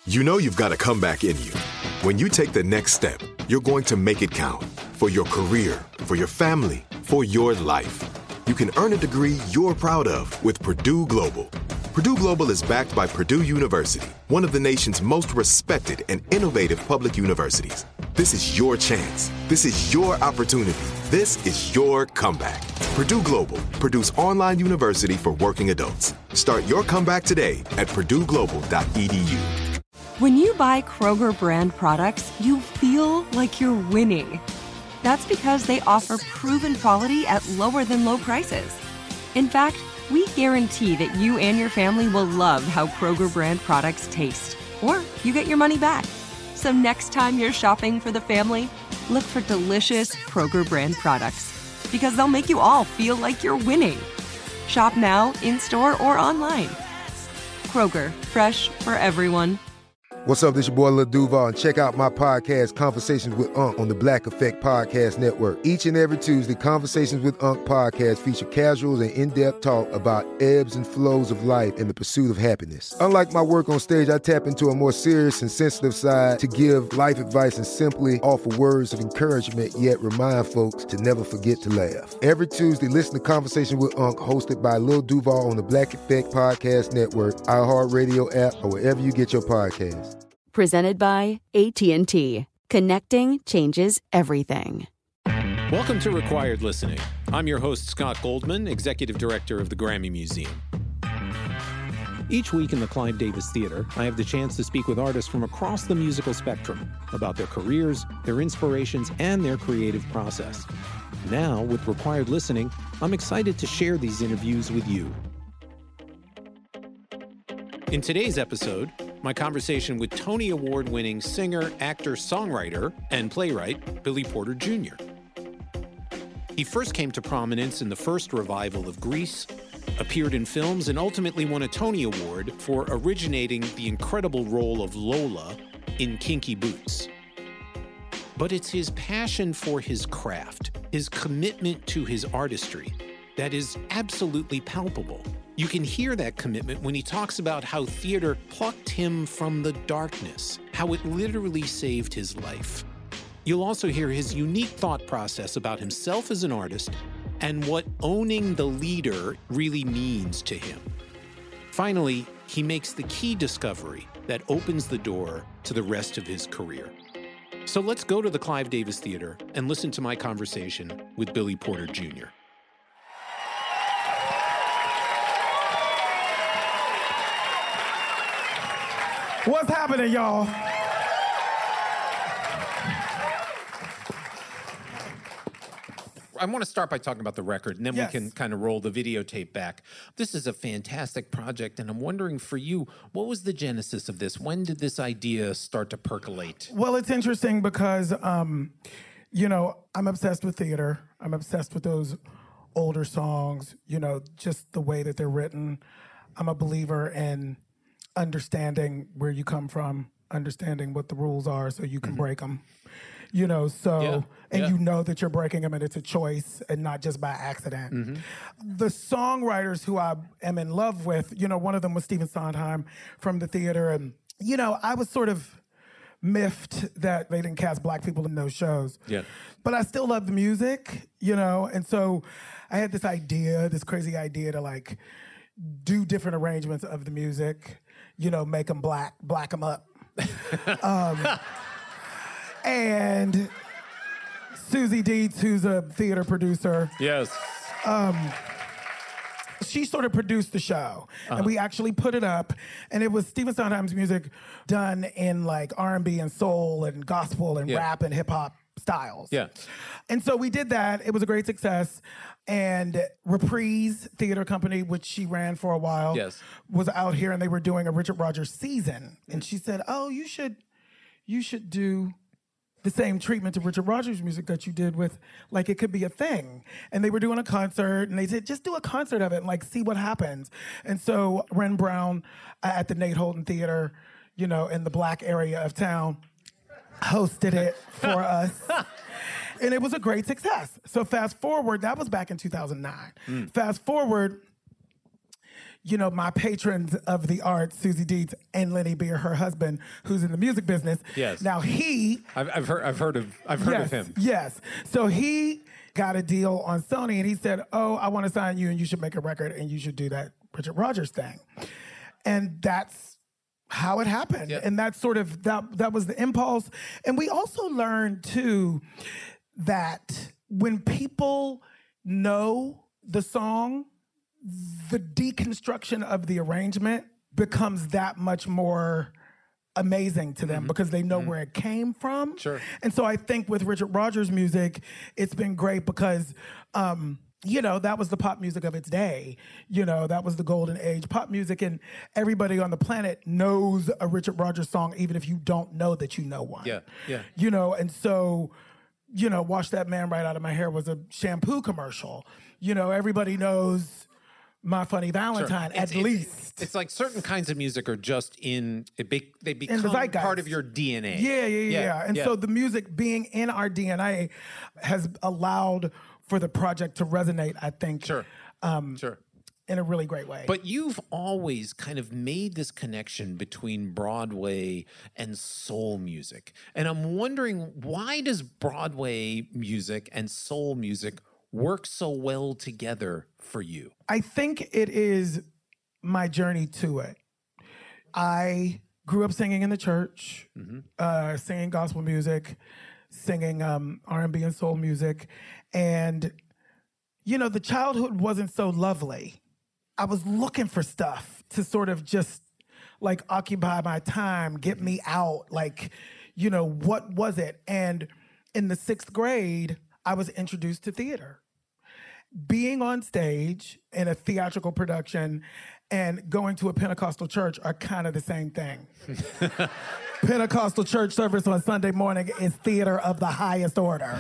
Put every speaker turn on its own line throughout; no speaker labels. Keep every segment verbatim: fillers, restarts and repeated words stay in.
You know you've got a comeback in you. When you take the next step, you're going to make it count. For your career, for your family, for your life. You can earn a degree you're proud of with Purdue Global. Purdue Global is backed by Purdue University, one of the nation's most respected and innovative public universities. This is your chance. This is your opportunity. This is your comeback. Purdue Global, Purdue's online university for working adults. Start your comeback today at purdue global dot e d u.
When you buy Kroger brand products, you feel like you're winning. That's because they offer proven quality at lower than low prices. In fact, we guarantee that you and your family will love how Kroger brand products taste, or you get your money back. So next time you're shopping for the family, look for delicious Kroger brand products, because they'll make you all feel like you're winning. Shop now, in-store, or online. Kroger, fresh for everyone.
What's up, this your boy Lil Duval, and check out my podcast, Conversations with Unc, on the Black Effect Podcast Network. Each and every Tuesday, Conversations with Unc podcast feature casual and in-depth talk about ebbs and flows of life and the pursuit of happiness. Unlike my work on stage, I tap into a more serious and sensitive side to give life advice and simply offer words of encouragement, yet remind folks to never forget to laugh. Every Tuesday, listen to Conversations with Unc, hosted by Lil Duval on the Black Effect Podcast Network, iHeartRadio app, or wherever you get your podcasts.
Presented by A T and T. Connecting changes everything.
Welcome to Required Listening. I'm your host, Scott Goldman, Executive Director of the Grammy Museum. Each week in the Clive Davis Theater, I have the chance to speak with artists from across the musical spectrum about their careers, their inspirations, and their creative process. Now, with Required Listening, I'm excited to share these interviews with you. In today's episode, my conversation with Tony Award-winning singer, actor, songwriter, and playwright Billy Porter Junior He first came to prominence in the first revival of Grease, appeared in films, and ultimately won a Tony Award for originating the incredible role of Lola in Kinky Boots. But it's his passion for his craft, his commitment to his artistry, that is absolutely palpable. You can hear that commitment when he talks about how theater plucked him from the darkness, how it literally saved his life. You'll also hear his unique thought process about himself as an artist and what owning the leader really means to him. Finally, he makes the key discovery that opens the door to the rest of his career. So let's go to the Clive Davis Theater and listen to my conversation with Billy Porter Junior
What's happening, y'all?
I want to start by talking about the record, and then
Yes.
we can kind of roll the videotape back. This is a fantastic project, and I'm wondering for you, what was the genesis of this? When did this idea start to percolate?
Well, it's interesting because, um, you know, I'm obsessed with theater. I'm obsessed with those older songs, you know, just the way that they're written. I'm a believer in understanding where you come from, understanding what the rules are so you can mm-hmm. break them. You know, so,
yeah,
and
yeah.
you know that you're breaking them and it's a choice and not just by accident.
Mm-hmm.
The songwriters who I am in love with, you know, one of them was Stephen Sondheim from the theater. And, you know, I was sort of miffed that they didn't cast black people in those shows.
Yeah.
But I still love the music, you know, and so I had this idea, this crazy idea to like do different arrangements of the music, you know, make them black, black them up. um, and Susie Dietz, who's a theater producer.
Yes.
Um, she sort of produced the show, uh-huh. and we actually put it up, and it was Stephen Sondheim's music done in like R and B and soul and gospel and
yeah.
rap and hip hop styles.
Yeah.
And so we did that. It was a great success. And Reprise Theater Company, which she ran for a while,
yes.
was out here, and they were doing a Richard Rodgers season. And she said, "Oh, you should, you should do the same treatment to Richard Rodgers music that you did with, like, it could be a thing." And they were doing a concert, and they said, just do a concert of it and, like, see what happens. And so Ren Brown uh, at the Nate Holden Theater, you know, in the black area of town, hosted it for us. And it was a great success. So fast forward, that was back in two thousand nine. Mm. Fast forward, you know, my patrons of the arts, Susie Dietz and Lenny Beer, her husband, who's in the music business.
Yes.
Now he,
I've, I've heard, I've heard of, I've heard
yes,
of him.
Yes. So he got a deal on Sony, and he said, "Oh, I want to sign you, and you should make a record, and you should do that Richard Rogers thing." And that's how it happened.
Yep.
And that's sort of that. That was the impulse. And we also learned too that when people know the song, the deconstruction of the arrangement becomes that much more amazing to them mm-hmm. because they know mm-hmm. where it came from.
Sure.
And so I think with Richard Rogers music, it's been great because, um, you know, that was the pop music of its day. You know, that was the golden age pop music, and everybody on the planet knows a Richard Rogers song, even if you don't know that you know one.
Yeah, yeah.
You know, and so, you know, Wash That Man Right Out of My Hair was a shampoo commercial. You know, everybody knows My Funny Valentine,
sure.
at
it's,
least.
It's, it's like certain kinds of music are just in, it be, they become
in the zeitgeist.
Part of your D N A.
Yeah, yeah, yeah. yeah. And
yeah.
so the music being in our D N A has allowed for the project to resonate, I think.
Sure,
um,
sure.
In a really great way.
But you've always kind of made this connection between Broadway and soul music. And I'm wondering, why does Broadway music and soul music work so well together for you?
I think it is my journey to it. I grew up singing in the church, mm-hmm. uh, singing gospel music, singing um, R and B and soul music. And, you know, the childhood wasn't so lovely. I was looking for stuff to sort of just like occupy my time, get me out. Like, you know, what was it? And in the sixth grade, I was introduced to theater. Being on stage in a theatrical production and going to a Pentecostal church are kind of the same thing. Pentecostal church service on Sunday morning is theater of the highest order.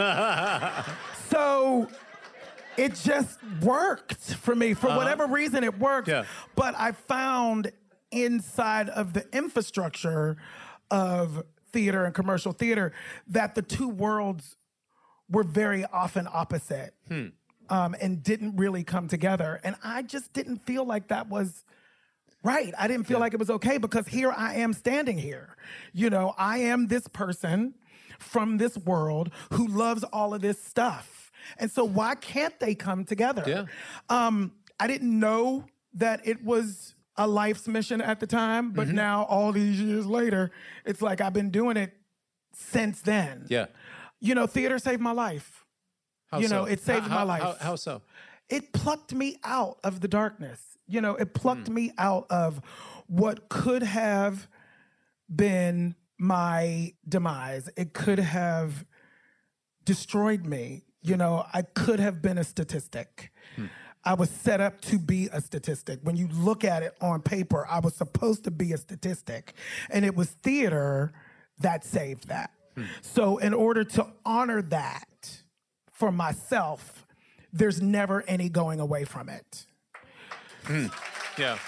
So it just worked for me. For uh-huh. whatever reason, it worked.
Yeah.
But I found inside of the infrastructure of theater and commercial theater that the two worlds were very often opposite hmm. um, and didn't really come together. And I just didn't feel like that was right. I didn't feel yeah. like it was okay because here I am standing here. You know, I am this person from this world who loves all of this stuff. And so why can't they come together?
Yeah.
Um, I didn't know that it was a life's mission at the time, but mm-hmm. now all these years later, it's like I've been doing it since then.
Yeah.
You know, theater saved my life.
How
you
so?
know, it saved
how,
my
how,
life.
How, how so?
It plucked me out of the darkness. You know, it plucked
mm.
me out of what could have been my demise. It could have destroyed me. You know, I could have been a statistic. Hmm. I was set up to be a statistic. When you look at it on paper, I was supposed to be a statistic. And it was theater that saved that. Hmm. So in order to honor that for myself, there's never any going away from it.
Hmm. Yeah.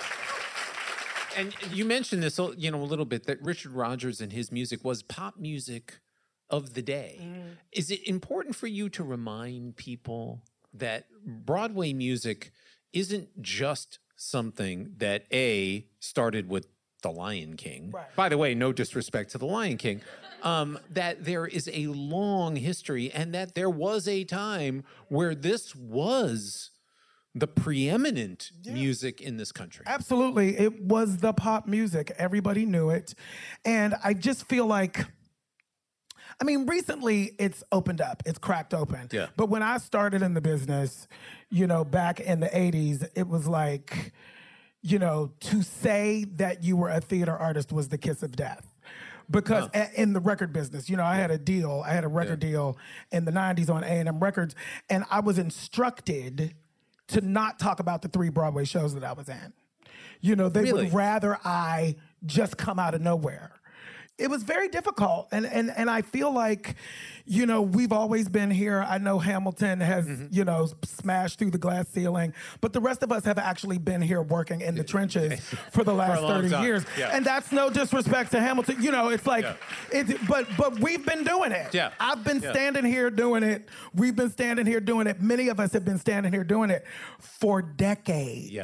And you mentioned this, you know, a little bit, that Richard Rogers and his music was pop music of the day. Mm. Is it important for you to remind people that Broadway music isn't just something that A, started with The Lion King? Right. By the way, no disrespect to The Lion King. Um, that there is a long history and that there was a time where this was the preeminent yeah. music in this country.
Absolutely. It was the pop music. Everybody knew it. And I just feel like, I mean, recently it's opened up. It's cracked open.
Yeah.
But when I started in the business, you know, back in the eighties, it was like, you know, to say that you were a theater artist was the kiss of death. Because huh. in the record business, you know, I had a deal. I had a record yeah. deal in the nineties on A and M Records. And I was instructed to not talk about the three Broadway shows that I was in. You know, they
really?
would rather I just come out of nowhere. It was very difficult. And and and I feel like, you know, we've always been here. I know Hamilton has, mm-hmm. you know, smashed through the glass ceiling, but the rest of us have actually been here working in the trenches for the last
for
thirty
time.
years.
Yeah.
And that's no disrespect to Hamilton. You know, it's like, yeah. it's, but but we've been doing it.
Yeah.
I've been
yeah.
standing here doing it. We've been standing here doing it. Many of us have been standing here doing it for decades.
Yeah.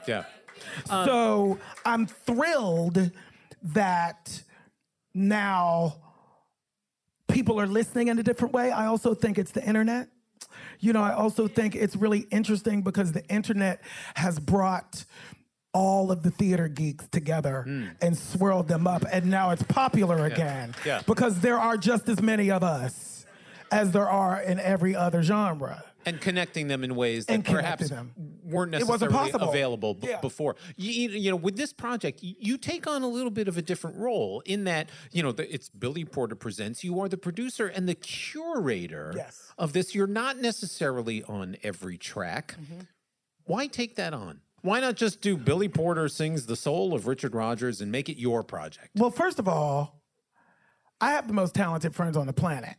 Yeah.
Um, so I'm thrilled that now people are listening in a different way. I also think it's the internet. You know, I also think it's really interesting because the internet has brought all of the theater geeks together mm. and swirled them up, and now it's popular yeah. again
yeah.
because there are just as many of us as there are in every other genre.
And connecting them in ways that perhaps
them.
weren't necessarily available b-
yeah.
before. You, you know, with this project, you take on a little bit of a different role in that, you know, the, it's Billy Porter Presents. You are the producer and the curator
yes.
of this. You're not necessarily on every track. Mm-hmm. Why take that on? Why not just do Billy Porter Sings the Soul of Richard Rodgers and make it your project?
Well, first of all, I have the most talented friends on the planet.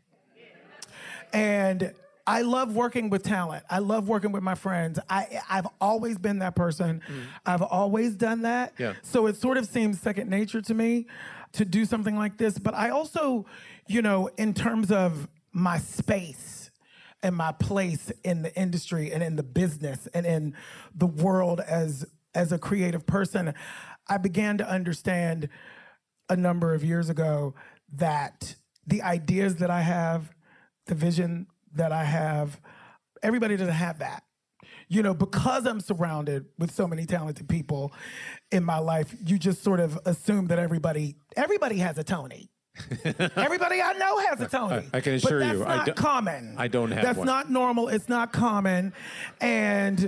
And I love working with talent. I love working with my friends. I, I've always been that person. Mm. I've always done that.
Yeah.
So it sort of seems second nature to me to do something like this. But I also, you know, in terms of my space and my place in the industry and in the business and in the world as, as a creative person, I began to understand a number of years ago that the ideas that I have, the vision that I have, everybody doesn't have that. You know, because I'm surrounded with so many talented people in my life, you just sort of assume that everybody, everybody has a Tony. Everybody I know has a Tony.
I, I can assure
but that's
you,
not
I don't,
common.
I don't have
that's
one.
That's not normal. It's not common. And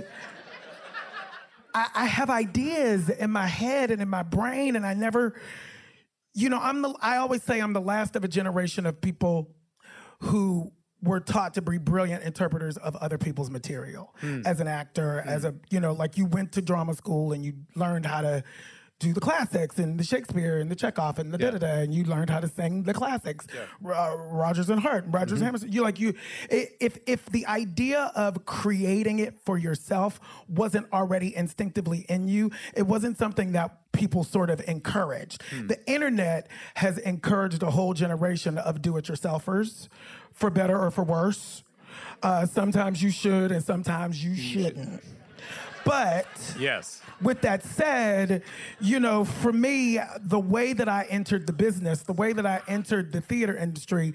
I, I have ideas in my head and in my brain, and I never, you know, I'm the, I always say I'm the last of a generation of people who were taught to be brilliant interpreters of other people's material. Mm. As an actor, mm. as a, you know, like you went to drama school and you learned how to do the classics and the Shakespeare and the Chekhov and the yeah. da-da-da, and you learned how to sing the classics. Yeah. Uh, Rodgers and Hart, Rodgers mm-hmm. and Hammerstein. You like you, if if the idea of creating it for yourself wasn't already instinctively in you, it wasn't something that people sort of encouraged. Mm. The internet has encouraged a whole generation of do-it-yourselfers, for better or for worse. Uh, sometimes you should and sometimes you shouldn't. But
yes.
With that said, you know, for me, the way that I entered the business, the way that I entered the theater industry,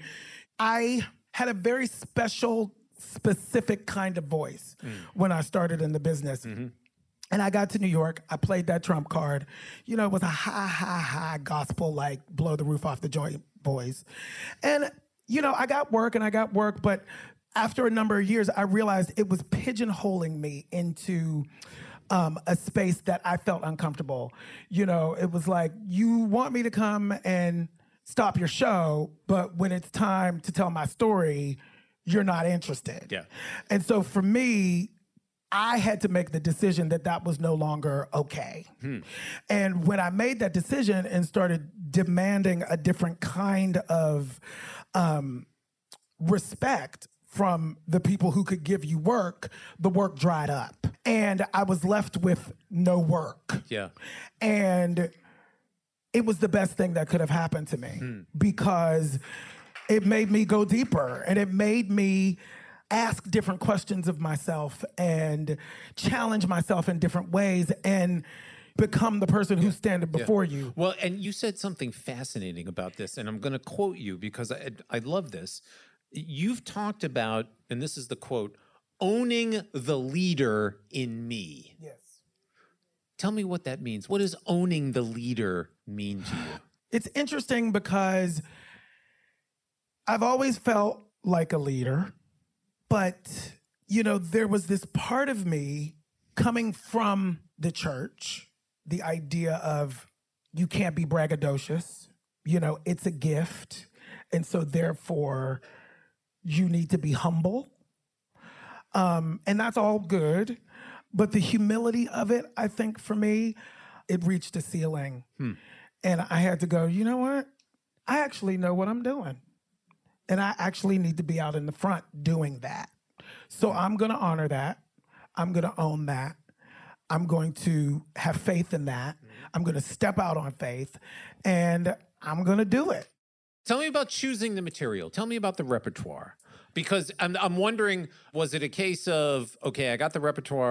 I had a very special, specific kind of voice mm. when I started in the business. Mm-hmm. And I got to New York. I played that trump card. You know, it was a high, high, high gospel, like blow the roof off the joint boys. And, you know, I got work and I got work, but after a number of years, I realized it was pigeonholing me into um, a space that I felt uncomfortable. You know, it was like, you want me to come and stop your show, but when it's time to tell my story, you're not interested.
Yeah.
And so for me, I had to make the decision that that was no longer okay. Hmm. And when I made that decision and started demanding a different kind of um, respect from the people who could give you work, the work dried up. And I was left with no work.
Yeah.
And it was the best thing that could have happened to me hmm. because it made me go deeper and it made me ask different questions of myself and challenge myself in different ways and become the person who's standing before
yeah.
you.
Well, and you said something fascinating about this, and I'm going to quote you because I, I love this. You've talked about, and this is the quote, owning the leader in me.
Yes.
Tell me what that means. What does owning the leader mean to you?
It's interesting because I've always felt like a leader, but, you know, there was this part of me coming from the church, the idea of you can't be braggadocious, you know, it's a gift, and so therefore you need to be humble. Um, and that's all good. But the humility of it, I think for me, it reached a ceiling. Hmm. And I had to go, you know what? I actually know what I'm doing. And I actually need to be out in the front doing that. So I'm going to honor that. I'm going to own that. I'm going to have faith in that. I'm going to step out on faith. And I'm going to do it.
Tell me about choosing the material. Tell me about the repertoire. Because I'm, I'm wondering, was it a case of, okay, I got the repertoire,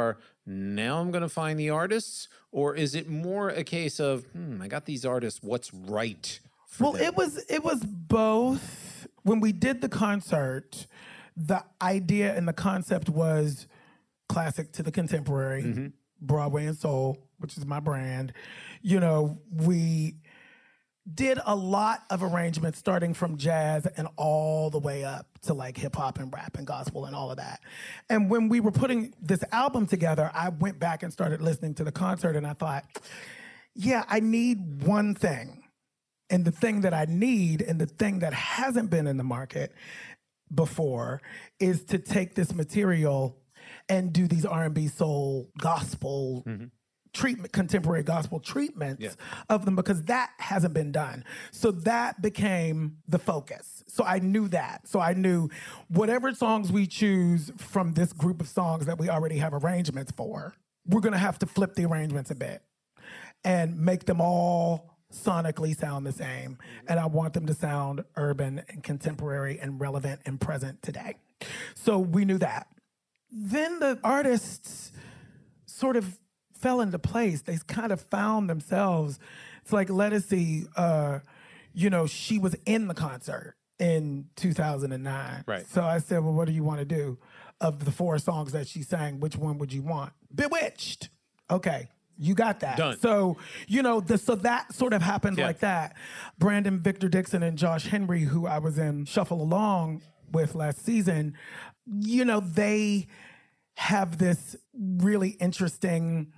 now I'm going to find the artists? Or is it more a case of, hmm, I got these artists, what's right for
Well,
them?
it was it was both. When we did the concert, the idea and the concept was classic to the contemporary, mm-hmm. Broadway and soul, which is my brand. You know, we did a lot of arrangements starting from jazz and all the way up to like hip hop and rap and gospel and all of that. And when we were putting this album together, I went back and started listening to the concert and I thought, yeah, I need one thing. And the thing that I need and the thing that hasn't been in the market before is to take this material and do these R and B, soul, gospel, mm-hmm. treatment, contemporary gospel treatments yeah. of them, because that hasn't been done. So that became the focus. So I knew that. So I knew whatever songs we choose from this group of songs that we already have arrangements for, we're going to have to flip the arrangements a bit and make them all sonically sound the same. And I want them to sound urban and contemporary and relevant and present today. So we knew that. Then the artists sort of fell into place. They kind of found themselves. It's like Ledisi, uh, you know, she was in the concert in two thousand nine.
Right.
So I said, well, what do you want to do? Of the four songs that she sang, which one would you want? Bewitched. Okay, you got that.
Done.
So, you know, the, so that sort of happened
yeah.
like that. Brandon Victor Dixon and Josh Henry, who I was in Shuffle Along with last season, you know, they have this really interesting,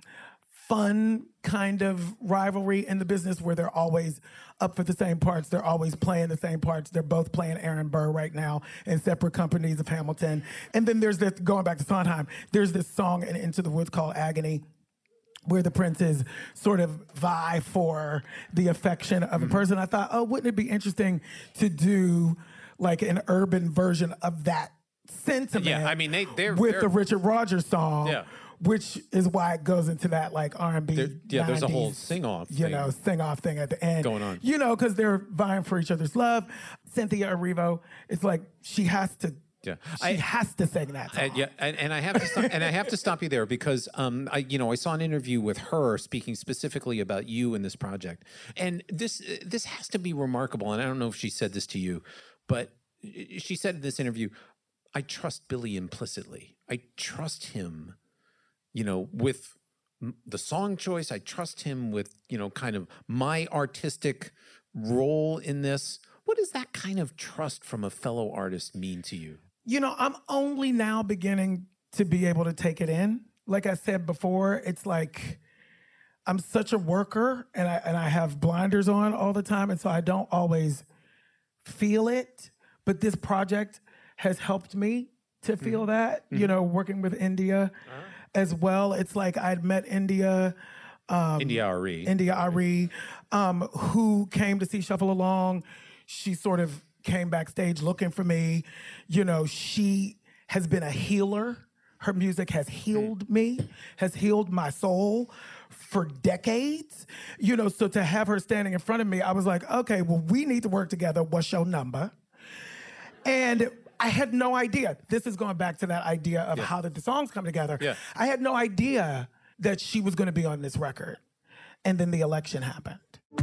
fun kind of rivalry in the business where they're always up for the same parts. They're always playing the same parts. They're both playing Aaron Burr right now in separate companies of Hamilton. And then there's this, going back to Sondheim, there's this song in Into the Woods called Agony, where the princes sort of vie for the affection of a person. I thought, oh, wouldn't it be interesting to do like an urban version of that sentiment
yeah, I mean, they, they're,
with
they're,
the Richard Rodgers song,
yeah.
which is why it goes into that like R and B.
There, yeah,
nineties,
there's a whole sing-off
you
thing.
know, sing-off thing at the end.
Going on.
You know, because they're vying for each other's love. Cynthia Erivo, it's like she has to
Yeah,
she I, has to sing that song.
I, yeah, and, and I have to stop, and I have to stop you there because um, I you know I saw an interview with her speaking specifically about you and this project, and this this has to be remarkable. And I don't know if she said this to you, but she said in this interview, "I trust Billy implicitly. I trust him, you know, with the song choice. I trust him with you know kind of my artistic role in this." What does that kind of trust from a fellow artist mean to you?
You know, I'm only now beginning to be able to take it in. Like I said before, it's like I'm such a worker and I and I have blinders on all the time, and so I don't always feel it. But this project has helped me to feel mm-hmm. that, mm-hmm. you know, working with India uh-huh. as well. It's like I'd met India. Um,
India Ari.
India Ari, um, who came to see Shuffle Along. She sort of came backstage looking for me. You know, she has been a healer. Her music has healed me, has healed my soul for decades. You know, so to have her standing in front of me, I was like, okay, well, we need to work together. What's your number? And I had no idea. This is going back to that idea of yeah. how did the songs come together.
Yeah.
I had no idea that she was going to be on this record. And then the election happened.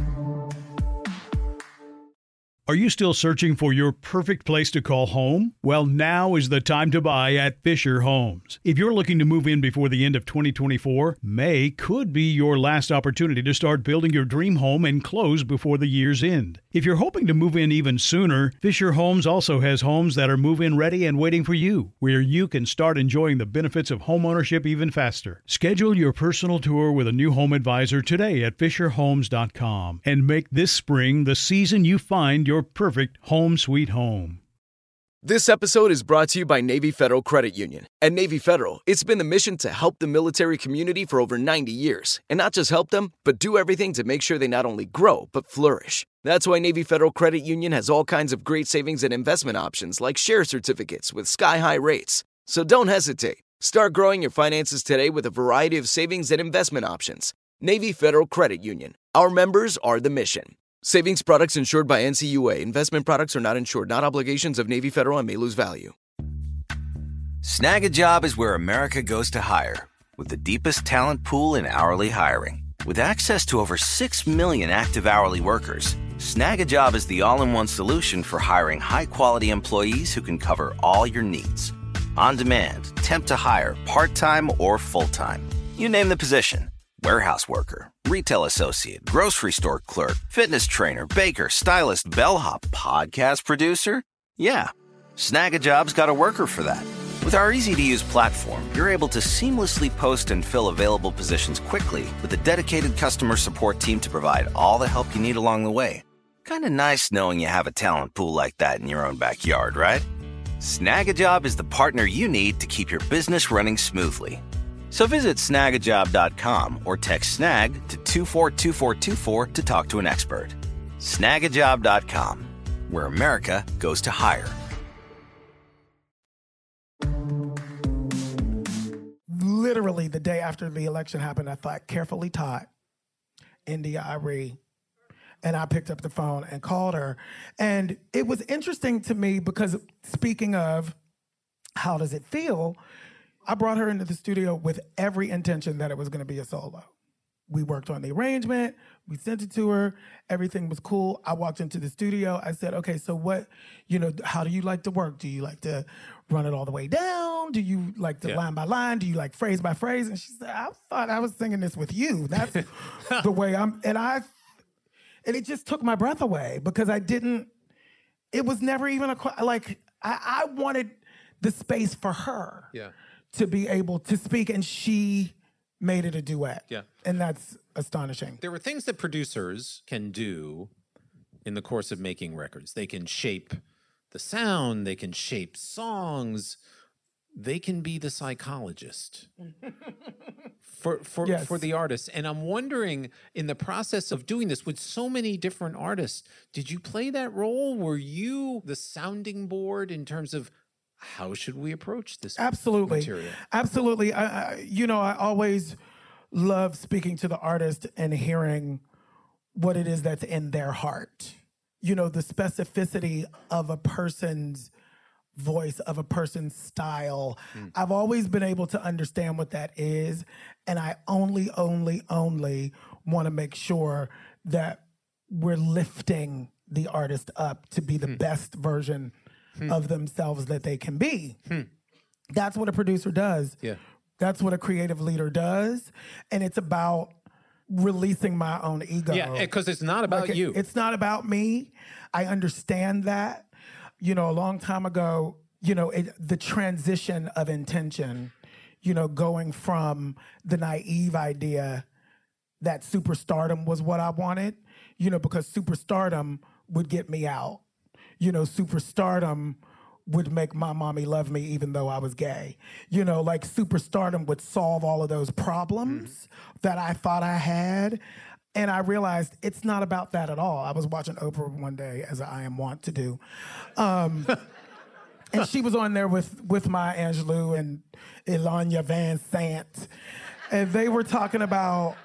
Are you still searching for your perfect place to call home? Well, now is the time to buy at Fisher Homes. If you're looking to move in before the end of twenty twenty-four, May could be your last opportunity to start building your dream home and close before the year's end. If you're hoping to move in even sooner, Fisher Homes also has homes that are move-in ready and waiting for you, where you can start enjoying the benefits of homeownership even faster. Schedule your personal tour with a new home advisor today at fisher homes dot com and make this spring the season you find your your perfect home sweet home.
This episode is brought to you by Navy Federal Credit Union. At Navy Federal, it's been the mission to help the military community for over ninety years. And not just help them, but do everything to make sure they not only grow, but flourish. That's why Navy Federal Credit Union has all kinds of great savings and investment options like share certificates with sky-high rates. So don't hesitate. Start growing your finances today with a variety of savings and investment options. Navy Federal Credit Union. Our members are the mission. Savings products insured by N C U A. Investment products are not insured, not obligations of Navy Federal and may lose value.
Snag a job is where America goes to hire, with the deepest talent pool in hourly hiring. With access to over six million active hourly workers, Snag a Job is the all-in-one solution for hiring high-quality employees who can cover all your needs. On demand, temp to hire, part-time or full-time. You name the position. Warehouse worker, retail associate, grocery store clerk, fitness trainer, baker, stylist, bellhop, podcast producer. Yeah, Snag a Job's got a worker for that. With our easy-to-use platform, you're able to seamlessly post and fill available positions quickly with a dedicated customer support team to provide all the help you need along the way. Kind of nice knowing you have a talent pool like that in your own backyard, right? Snag a Job is the partner you need to keep your business running smoothly. So visit snag a job dot com or text snag to two four two four two four to talk to an expert. snag a job dot com, where America goes to hire.
Literally the day after the election happened, I thought, carefully taught, India Arie. And I picked up the phone and called her. And it was interesting to me because, speaking of how does it feel, I brought her into the studio with every intention that it was going to be a solo. We worked on the arrangement. We sent it to her. Everything was cool. I walked into the studio. I said, okay, so what, you know, how do you like to work? Do you like to run it all the way down? Do you like to yeah. line by line? Do you like phrase by phrase? And she said, I thought I was singing this with you. That's the way I'm, and I, and it just took my breath away because I didn't, it was never even a, like, I, I wanted the space for her.
Yeah.
To be able to speak, and she made it a duet.
Yeah.
And that's astonishing.
There are things that producers can do in the course of making records. They can shape the sound, they can shape songs, they can be the psychologist for for,
yes.
for the artist. And I'm wondering, in the process of doing this with so many different artists, did you play that role? Were you the sounding board in terms of how should we approach this
Absolutely.
material?
Absolutely. I, I, you know, I always love speaking to the artist and hearing what it is that's in their heart. You know, the specificity of a person's voice, of a person's style. Mm. I've always been able to understand what that is, and I only, only, only want to make sure that we're lifting the artist up to be the mm. best version Hmm. of themselves that they can be. Hmm. That's what a producer does.
Yeah.
That's what a creative leader does. And it's about releasing my own ego.
Yeah, because it's not about
like
you.
It, it's not about me. I understand that. You know, a long time ago, you know, it, the transition of intention, you know, going from the naive idea that superstardom was what I wanted, you know, because superstardom would get me out. You know, superstardom would make my mommy love me even though I was gay. You know, like superstardom would solve all of those problems mm. that I thought I had. And I realized it's not about that at all. I was watching Oprah one day, as I am wont to do. Um, and she was on there with, with Maya Angelou and Ilana Van Sant. And they were talking about,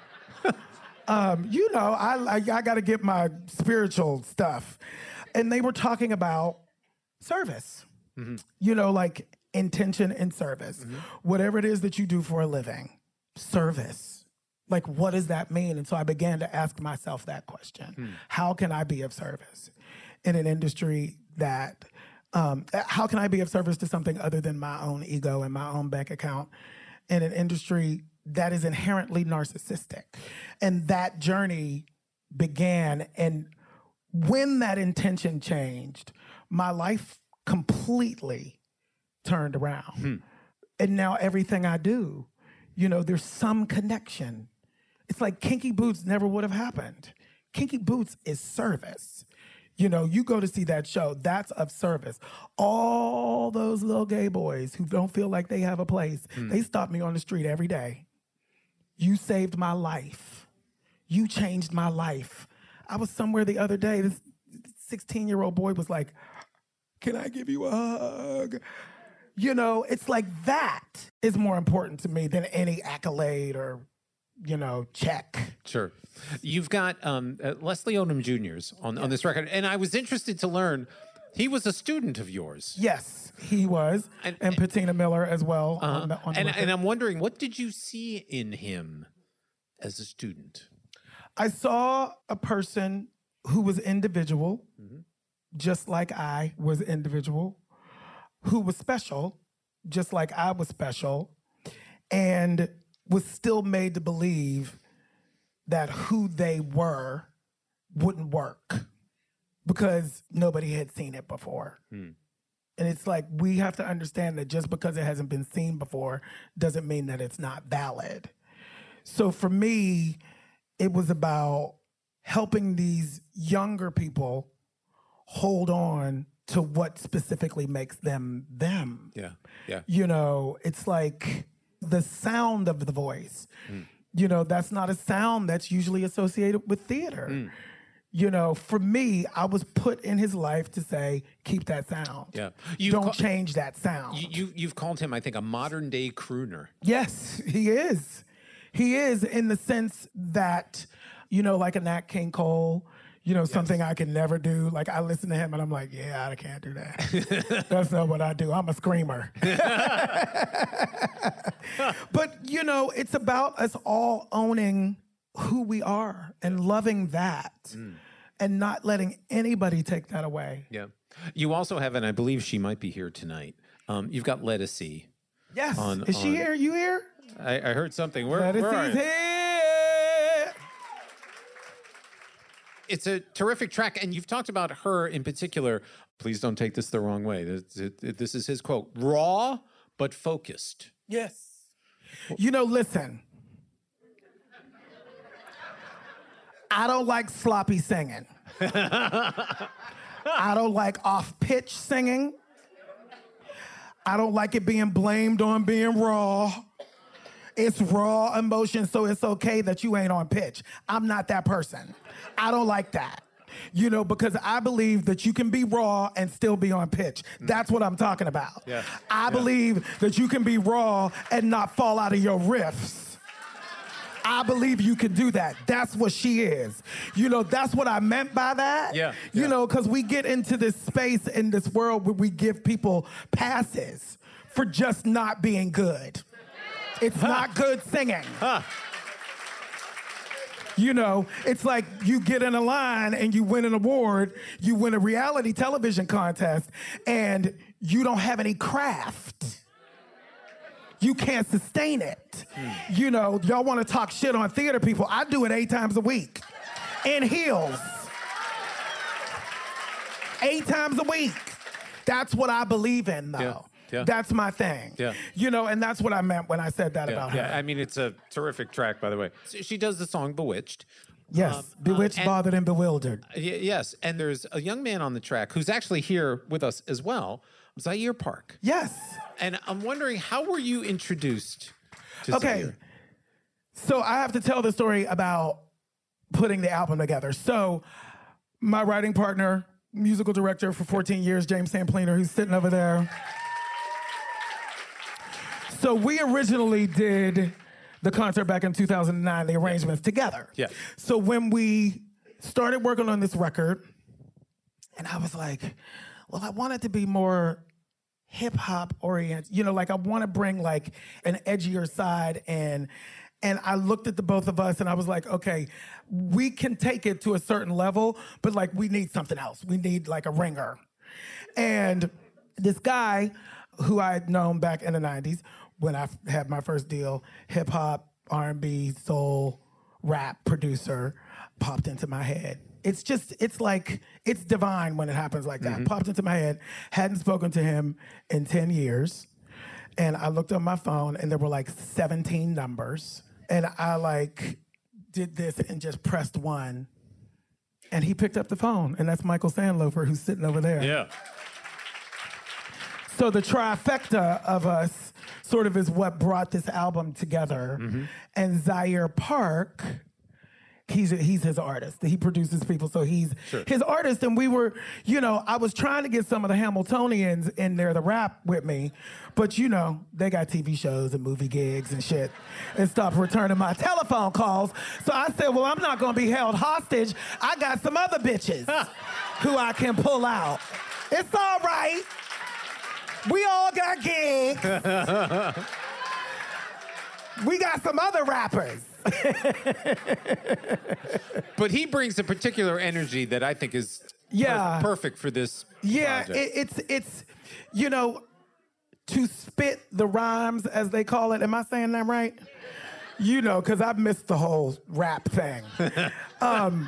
um, you know, I, I, I got to get my spiritual stuff. And they were talking about service, mm-hmm. you know, like intention and service. Mm-hmm. Whatever it is that you do for a living, service. Like, what does that mean? And so I began to ask myself that question. Hmm. How can I be of service in an industry that, um, how can I be of service to something other than my own ego and my own bank account in an industry that is inherently narcissistic? And that journey began, and when that intention changed, my life completely turned around. Hmm. And now everything I do, you know, there's some connection. It's like Kinky Boots never would have happened. Kinky Boots is service. You know, you go to see that show, that's of service. All those little gay boys who don't feel like they have a place, hmm. they stop me on the street every day. You saved my life. You changed my life. I was somewhere the other day, this sixteen-year-old boy was like, can I give you a hug? You know, it's like that is more important to me than any accolade or, you know, check.
Sure. You've got um, uh, Leslie Odom Junior's on, on this record, and I was interested to learn He was a student of yours.
Yes, he was. And, and Patina Miller as well.
Uh-huh.
On the, on the
and, and I'm wondering, what did you see in him as a student?
I saw a person who was individual,
mm-hmm.
just like I was individual, who was special, just like I was special, and was still made to believe that who they were wouldn't work because nobody had seen it before.
Hmm.
And it's like, we have to understand that just because it hasn't been seen before doesn't mean that it's not valid. So for me, it was about helping these younger people hold on to what specifically makes them them.
Yeah, yeah.
You know, it's like the sound of the voice. Mm. You know, that's not a sound that's usually associated with theater. Mm. You know, for me, I was put in his life to say, keep that sound.
Yeah.
You don't ca- change that sound.
You, you, you've called him, I think, a modern day crooner.
Yes, he is. He is, in the sense that, you know, like a Nat King Cole, you know, yes. something I can never do. Like, I listen to him and I'm like, yeah, I can't do that. That's not what I do. I'm a screamer. But, you know, it's about us all owning who we are and loving that mm. and not letting anybody take that away.
Yeah. You also have, and I believe she might be here tonight, um, you've got Lettucey.
Yes.
On,
Is she
on,
here? You here?
I, I heard something. Where,
Lettucey's
where are you?
here.
It's a terrific track, and you've talked about her in particular. Please don't take this the wrong way. This, it, this is his quote: raw but focused.
Yes. You know, listen. I don't like sloppy singing. I don't like off-pitch singing. I don't like it being blamed on being raw. It's raw emotion, so it's okay that you ain't on pitch. I'm not that person. I don't like that. You know, because I believe that you can be raw and still be on pitch. That's what I'm talking about.
Yeah.
I
yeah.
believe that you can be raw and not fall out of your riffs. I believe you can do that. That's what she is. You know, that's what I meant by that.
Yeah.
You
yeah.
know, because we get into this space in this world where we give people passes for just not being good. It's huh. not good singing.
Huh.
You know, it's like you get in a line and you win an award, you win a reality television contest, and you don't have any craft. You can't sustain it. Mm. You know, y'all want to talk shit on theater people. I do it eight times a week in heels. Eight times a week. That's what I believe in, though.
Yeah. Yeah.
That's my thing.
Yeah.
You know, and that's what I meant when I said that
yeah.
about
yeah.
her.
I mean, it's a terrific track, by the way. She does the song Bewitched.
Yes, um, bewitched, uh, and, bothered, and bewildered.
Y- yes, and there's a young man on the track who's actually here with us as well, Zaire Park.
Yes.
And I'm wondering, how were you introduced to
okay.
Zaire?
So I have to tell the story about putting the album together. So my writing partner, musical director for fourteen years, James Sampliner, who's sitting over there. So we originally did the concert back in two thousand nine, the arrangements together.
Yeah.
So when we started working on this record, and I was like, well, I want it to be more hip hop oriented. You know, like I want to bring like an edgier side and and I looked at the both of us and I was like, okay, we can take it to a certain level, but like we need something else. We need like a ringer. And this guy who I had known back in the nineties when I had my first deal, hip hop, R and B, soul, rap producer, popped into my head. It's just, it's like, it's divine when it happens like that. Mm-hmm. Popped into my head, hadn't spoken to him in ten years. And I looked on my phone and there were like seventeen numbers. And I like did this and just pressed one. And he picked up the phone. And that's Michael Sandlofer, who's sitting over there.
Yeah.
So the trifecta of us sort of is what brought this album together. Mm-hmm. And Zaire Park, he's he's his artist. He produces people, so he's sure. his artist. And we were, you know, I was trying to get some of the Hamiltonians in there to rap with me, but you know, they got T V shows and movie gigs and shit, and stopped returning my telephone calls. So I said, well, I'm not gonna be held hostage. I got some other bitches who I can pull out. It's all right. We all got gigs. We got some other rappers.
But he brings a particular energy that I think is
yeah.
per- perfect for this
Yeah,
project.
it, it's, it's, you know, to spit the rhymes, as they call it. Am I saying that right? You know, because I've missed the whole rap thing. um,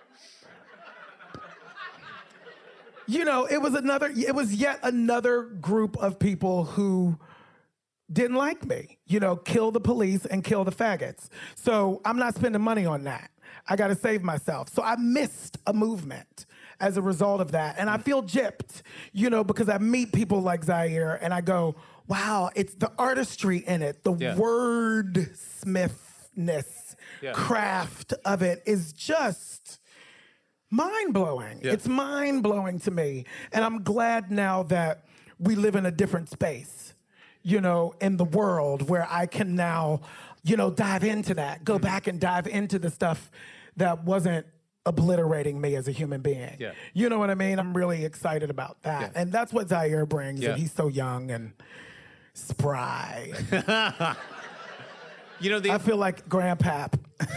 you know, it was another, it was yet another group of people who didn't like me. You know, kill the police and kill the faggots. So I'm not spending money on that. I got to save myself. So I missed a movement as a result of that. And I feel gypped, you know, because I meet people like Zaire and I go, wow, it's the artistry in it, the
yeah.
wordsmithness,
yeah.
craft of it is just mind-blowing.
Yeah.
It's mind-blowing to me. And I'm glad now that we live in a different space, you know, in the world where I can now, you know, dive into that, go mm-hmm. back and dive into the stuff that wasn't obliterating me as a human being.
Yeah.
You know what I mean? I'm really excited about that. Yeah. And that's what Zaire brings.
Yeah.
And he's so young and spry.
You know, the-
I feel like Grandpap.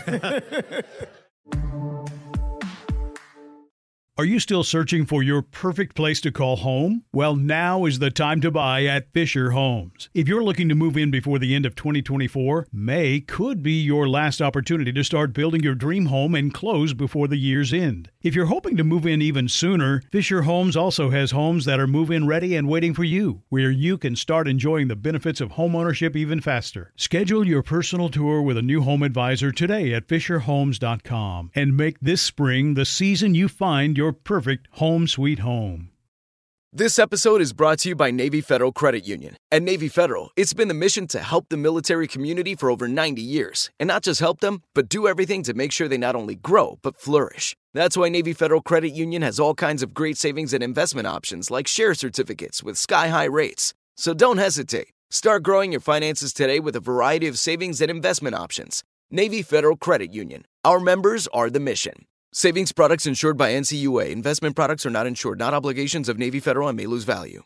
Are you still searching for your perfect place to call home? Well, now is the time to buy at Fisher Homes. If you're looking to move in before the end of twenty twenty-four, May could be your last opportunity to start building your dream home and close before the year's end. If you're hoping to move in even sooner, Fisher Homes also has homes that are move-in ready and waiting for you, where you can start enjoying the benefits of homeownership even faster. Schedule your personal tour with a new home advisor today at fisher homes dot com and make this spring the season you find your your perfect home sweet home.
This episode is brought to you by Navy Federal Credit Union. At Navy Federal, it's been the mission to help the military community for over ninety years. And not just help them, but do everything to make sure they not only grow, but flourish. That's why Navy Federal Credit Union has all kinds of great savings and investment options like share certificates with sky-high rates. So don't hesitate. Start growing your finances today with a variety of savings and investment options. Navy Federal Credit Union. Our members are the mission. Savings products insured by N C U A. Investment products are not insured, not obligations of Navy Federal and may lose value.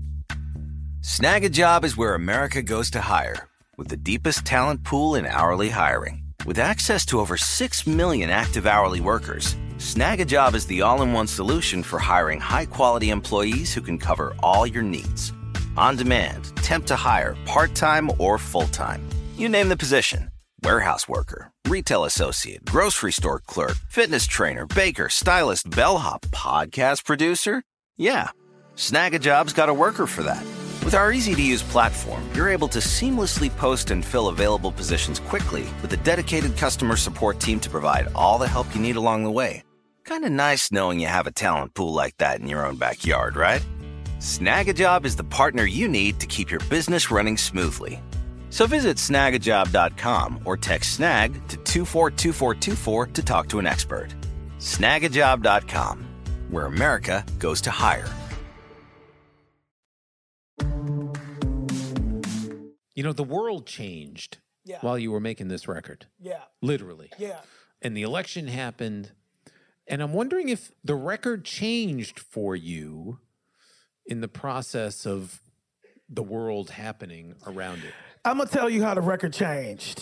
Snag a Job is where America goes to hire, with the deepest talent pool in hourly hiring. With access to over six million active hourly workers, Snag a Job is the all-in-one solution for hiring high-quality employees who can cover all your needs. On demand, temp to hire, part-time or full-time. You name the position. Warehouse worker, retail associate, grocery store clerk, fitness trainer, baker, stylist, bellhop, podcast producer? Yeah, Snag a Job's got a worker for that. With our easy-to-use platform, you're able to seamlessly post and fill available positions quickly with a dedicated customer support team to provide all the help you need along the way. Kinda nice knowing you have a talent pool like that in your own backyard, right? Snag a Job is the partner you need to keep your business running smoothly. So visit snag a job dot com or text SNAG to two four two four two four to talk to an expert. snag a job dot com, where America goes to hire.
You know, the world changed
yeah.
while you were making this record.
Yeah.
Literally.
Yeah.
And the election happened. And I'm wondering if the record changed for you in the process of the world happening around it.
I'm going to tell you how the record changed.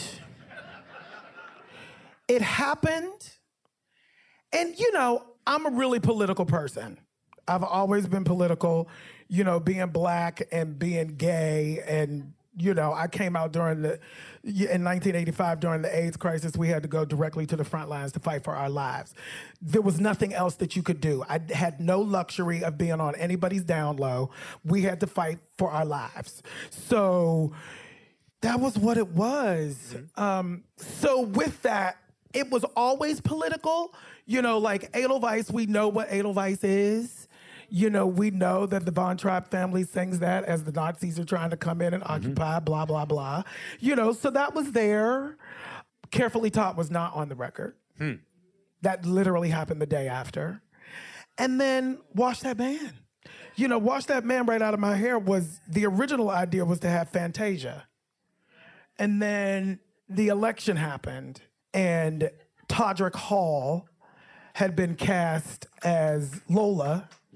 It happened, and, you know, I'm a really political person. I've always been political, you know, being black and being gay. And, you know, I came out during the, in nineteen eighty-five, during the AIDS crisis, we had to go directly to the front lines to fight for our lives. There was nothing else that you could do. I had no luxury of being on anybody's down low. We had to fight for our lives. So that was what it was. Mm-hmm. Um, so with that, it was always political. You know, like Edelweiss, we know what Edelweiss is. You know, we know that the Von Trapp family sings that as the Nazis are trying to come in and mm-hmm. occupy, blah, blah, blah. You know, so that was there. Carefully Taught was not on the record. Hmm. That literally happened the day after. And then Wash That Man. You know, Wash That Man Right Out of My Hair was, the original idea was to have Fantasia. And then the election happened, and Todrick Hall had been cast as Lola.
Yep.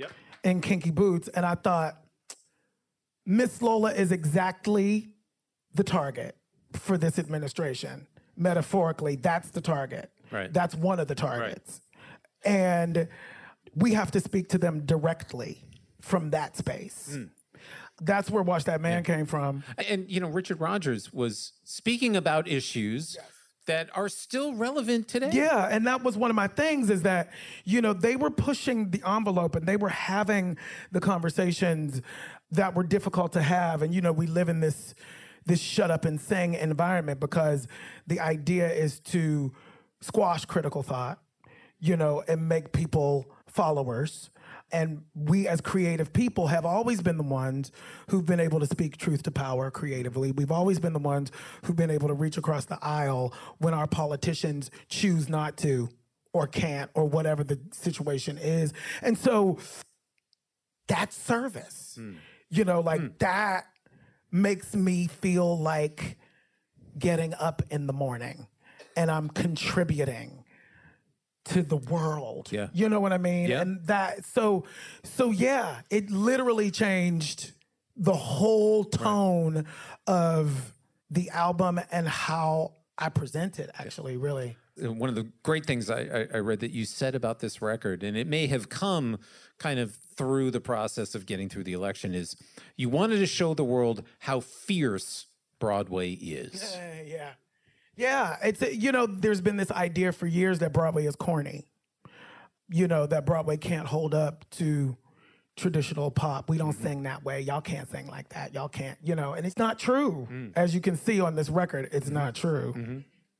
in Kinky Boots, and I thought, Miss Lola is exactly the target for this administration. Metaphorically, that's the target.
Right.
That's one of the targets. Right. And we have to speak to them directly from that space. Mm. That's where Watch That Man yeah. came from.
And, you know, Richard Rodgers was speaking about issues yes. that are still relevant today.
Yeah, and that was one of my things is that, you know, they were pushing the envelope and they were having the conversations that were difficult to have. And, you know, we live in this this shut up and sing environment because the idea is to squash critical thought, you know, and make people followers. And we as creative people have always been the ones who've been able to speak truth to power creatively. We've always been the ones who've been able to reach across the aisle when our politicians choose not to or can't or whatever the situation is. And so that's service. Mm. You know, like mm. that makes me feel like getting up in the morning and I'm contributing to the world.
Yeah.
You know what I mean?
Yeah.
And that, so, so yeah, it literally changed the whole tone right. of the album and how I present it, actually, really.
One of the great things I, I, I read that you said about this record, and it may have come kind of through the process of getting through the election, is you wanted to show the world how fierce Broadway is.
Uh, yeah. Yeah, it's, you know, there's been this idea for years that Broadway is corny. You know, that Broadway can't hold up to traditional pop. We don't mm-hmm. sing that way. Y'all can't sing like that. Y'all can't, you know, and it's not true. Mm. As you can see on this record, it's mm-hmm. not true.
Mm-hmm.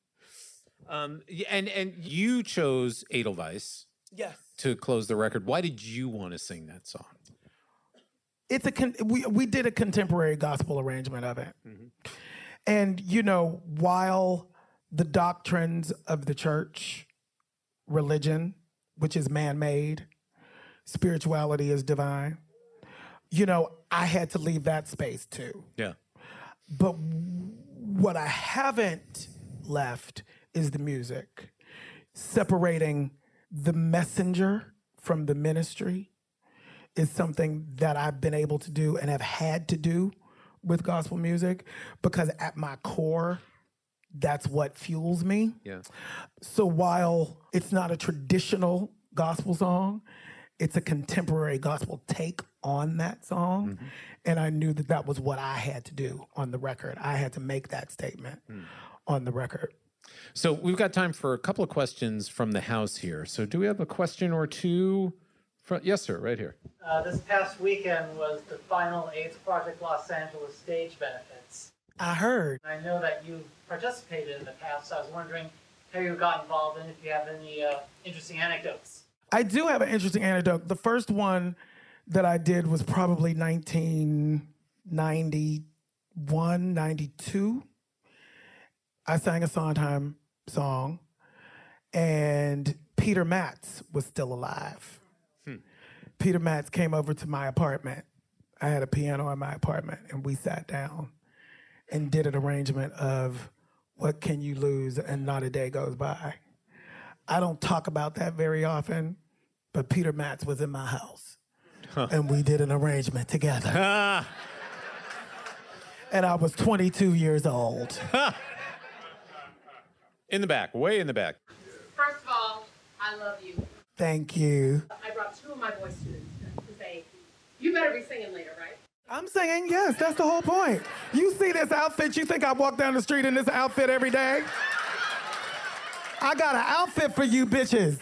Um, and and you chose Edelweiss
yes.
to close the record. Why did you want to sing that song?
It's a con- we we did a contemporary gospel arrangement of it, mm-hmm. and you know, while the doctrines of the church, religion, which is man-made, spirituality is divine, you know, I had to leave that space too.
Yeah.
But what I haven't left is the music. Separating the messenger from the ministry is something that I've been able to do and have had to do with gospel music because at my core, that's what fuels me.
Yeah.
So while it's not a traditional gospel song, it's a contemporary gospel take on that song. Mm-hmm. And I knew that that was what I had to do on the record. I had to make that statement mm. on the record.
So we've got time for a couple of questions from the house here. So do we have a question or two? From, yes, sir, right here.
Uh, this past weekend was the final AIDS Project Los Angeles stage benefits.
I heard.
I know that you've participated in the past, so I was wondering how you got involved and if you have any uh, interesting anecdotes.
I do have an interesting anecdote. The first one that I did was probably nineteen ninety-one, ninety-two. I sang a Sondheim song, and Peter Matz was still alive. Hmm. Peter Matz came over to my apartment. I had a piano in my apartment, and we sat down and did an arrangement of What Can You Lose and Not a Day Goes By. I don't talk about that very often, but Peter Matz was in my house, huh. and we did an arrangement together. And I was twenty-two years old.
In the back, way in the back.
First of all, I love you.
Thank you.
I brought two of my voice students to say, you better be singing later, right?
I'm singing, yes, that's the whole point. You see this outfit, you think I walk down the street in this outfit every day? I got an outfit for you bitches.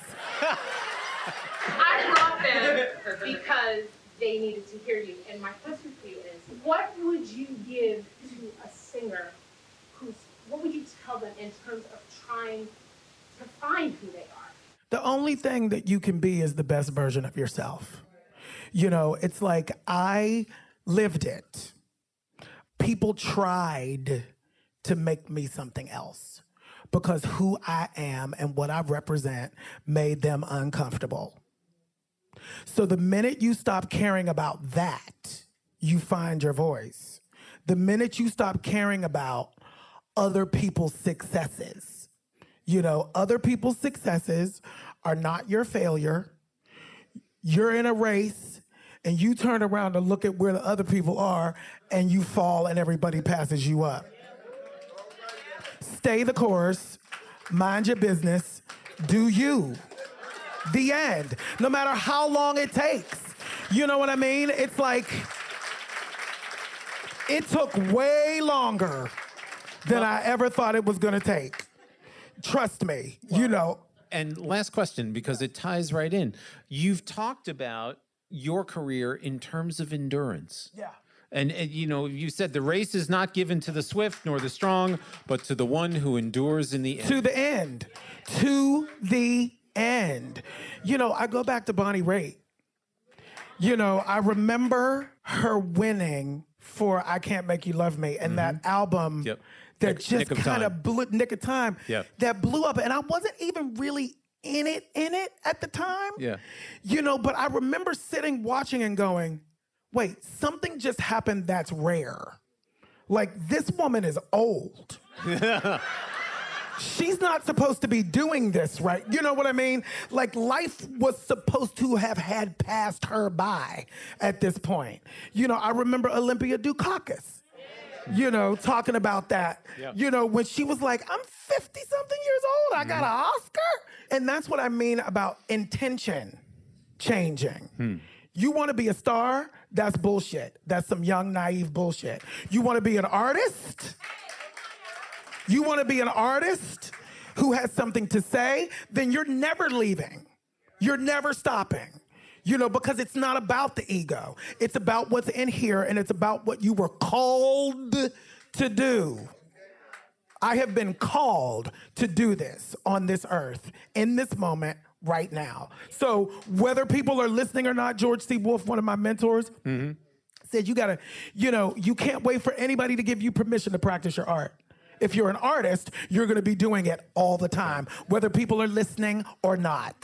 I brought them because they needed to hear you. And my question for you is, what would you give to a singer who's, what would you tell them in terms of trying to find who they are?
The only thing that you can be is the best version of yourself. You know, it's like I lived it. People tried to make me something else because who I am and what I represent made them uncomfortable. So the minute you stop caring about that, you find your voice. The minute you stop caring about other people's successes, you know, other people's successes are not your failure. You're in a race and you turn around to look at where the other people are, and you fall and everybody passes you up. Stay the course, mind your business, do you. The end. No matter how long it takes. You know what I mean? It's like, it took way longer than well, I ever thought it was gonna take. Trust me, well, you know.
And last question, because it ties right in. You've talked about your career in terms of endurance.
Yeah.
And, and, you know, you said the race is not given to the swift nor the strong, but to the one who endures in the end.
To the end. To the end. You know, I go back to Bonnie Raitt. You know, I remember her winning for I Can't Make You Love Me, and mm-hmm. that album
yep.
that
Nick,
just kind of blew, Nick of Time,
yep.
that blew up. And I wasn't even really in it, in it at the time.
Yeah.
You know, but I remember sitting, watching and going, wait, something just happened that's rare. Like, this woman is old. She's not supposed to be doing this, right? You know what I mean? Like, life was supposed to have had passed her by at this point. You know, I remember Olympia Dukakis, you know, talking about that. Yep. You know, when she was like, I'm fifty-something years old, I got an Oscar? And that's what I mean about intention changing. Hmm. You want to be a star? That's bullshit. That's some young, naive bullshit. You want to be an artist? You want to be an artist who has something to say? Then you're never leaving. You're never stopping. You know, because it's not about the ego. It's about what's in here, and it's about what you were called to do. I have been called to do this on this earth, in this moment, right now. So whether people are listening or not, George C. Wolfe, one of my mentors, mm-hmm. said you gotta, you know, you can't wait for anybody to give you permission to practice your art. If you're an artist, you're gonna be doing it all the time, whether people are listening or not.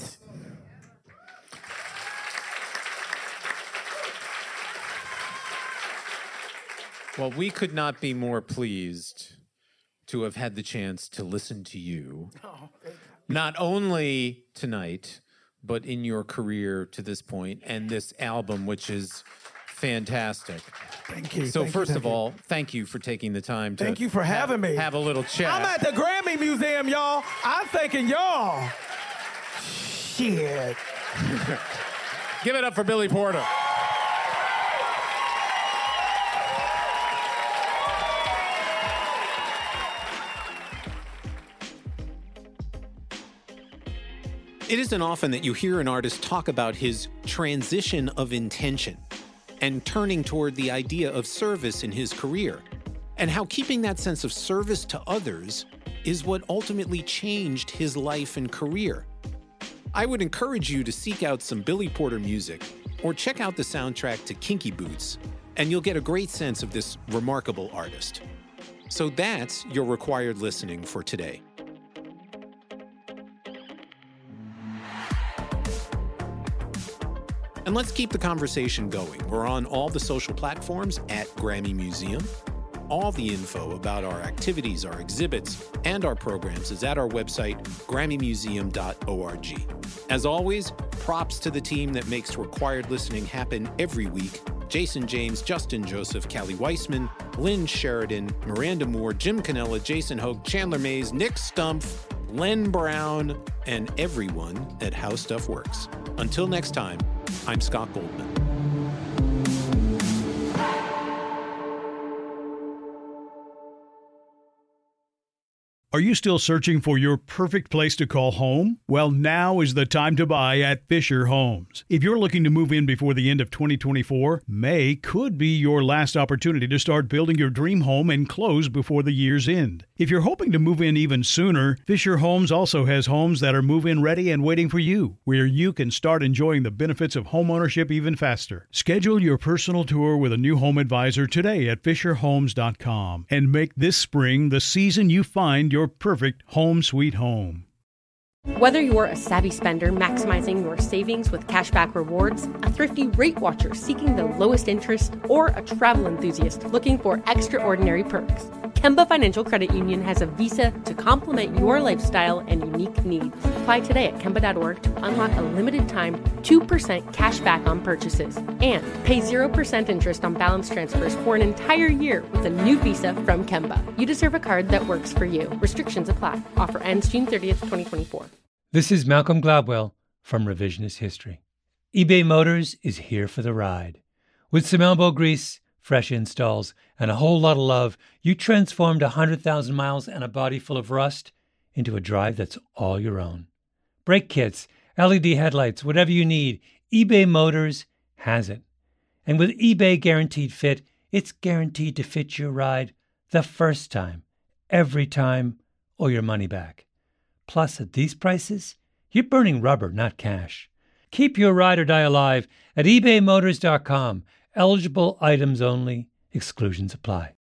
Well, we could not be more pleased to have had the chance to listen to you. Oh, not only tonight, but in your career to this point, and this album, which is fantastic.
Thank you.
So
thank
first
you,
of
you.
all, thank you for taking the time to
Thank you for having
have,
me.
Have a little chat.
I'm at the Grammy Museum, y'all. I'm thanking y'all. Shit.
Give it up for Billy Porter. It isn't often that you hear an artist talk about his transition of intention and turning toward the idea of service in his career, and how keeping that sense of service to others is what ultimately changed his life and career. I would encourage you to seek out some Billy Porter music or check out the soundtrack to Kinky Boots, and you'll get a great sense of this remarkable artist. So that's your required listening for today. And let's keep the conversation going. We're on all the social platforms at Grammy Museum. All the info about our activities, our exhibits, and our programs is at our website, grammy museum dot org. As always, props to the team that makes Required Listening happen every week. Jason James, Justin Joseph, Callie Weissman, Lynn Sheridan, Miranda Moore, Jim Cannella, Jason Hogue, Chandler Mays, Nick Stumpf, Len Brown, and everyone at How Stuff Works. Until next time, I'm Scott Goldman.
Are you still searching for your perfect place to call home? Well, now is the time to buy at Fisher Homes. If you're looking to move in before the end of twenty twenty-four, May could be your last opportunity to start building your dream home and close before the year's end. If you're hoping to move in even sooner, Fisher Homes also has homes that are move-in ready and waiting for you, where you can start enjoying the benefits of homeownership even faster. Schedule your personal tour with a new home advisor today at fisher homes dot com and make this spring the season you find your Your perfect home sweet home.
Whether you're a savvy spender maximizing your savings with cashback rewards, a thrifty rate watcher seeking the lowest interest, or a travel enthusiast looking for extraordinary perks, Kemba Financial Credit Union has a visa to complement your lifestyle and unique needs. Apply today at Kemba dot org to unlock a limited-time two percent cash back on purchases and pay zero percent interest on balance transfers for an entire year with a new visa from Kemba. You deserve a card that works for you. Restrictions apply. Offer ends June thirtieth, twenty twenty-four.
This is Malcolm Gladwell from Revisionist History. eBay Motors is here for the ride. With some elbow grease, fresh installs, and a whole lot of love, you transformed one hundred thousand miles and a body full of rust into a drive that's all your own. Brake kits, L E D headlights, whatever you need, eBay Motors has it. And with eBay Guaranteed Fit, it's guaranteed to fit your ride the first time, every time, or your money back. Plus, at these prices, you're burning rubber, not cash. Keep your ride or die alive at ebay motors dot com. Eligible items only. Exclusions apply.